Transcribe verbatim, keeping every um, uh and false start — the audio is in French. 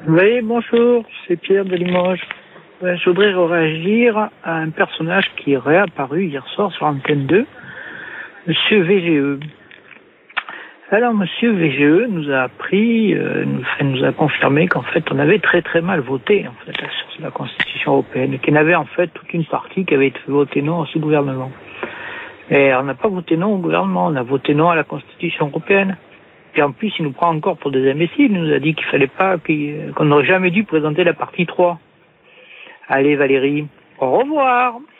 Oui, bonjour, c'est Pierre de Limoges. Ouais, je voudrais réagir à un personnage qui est réapparu hier soir sur Antenne deux, Monsieur V G E. Alors, Monsieur V G E nous a appris, euh, nous, nous a confirmé qu'en fait, on avait très très mal voté en fait sur la Constitution européenne, et qu'il y en avait en fait toute une partie qui avait été votée non à ce gouvernement. Et on n'a pas voté non au gouvernement, on a voté non à la Constitution européenne. Et en plus, il nous prend encore pour des imbéciles. Il nous a dit qu'il fallait pas, qu'on n'aurait jamais dû présenter la partie trois. Allez Valérie, au revoir.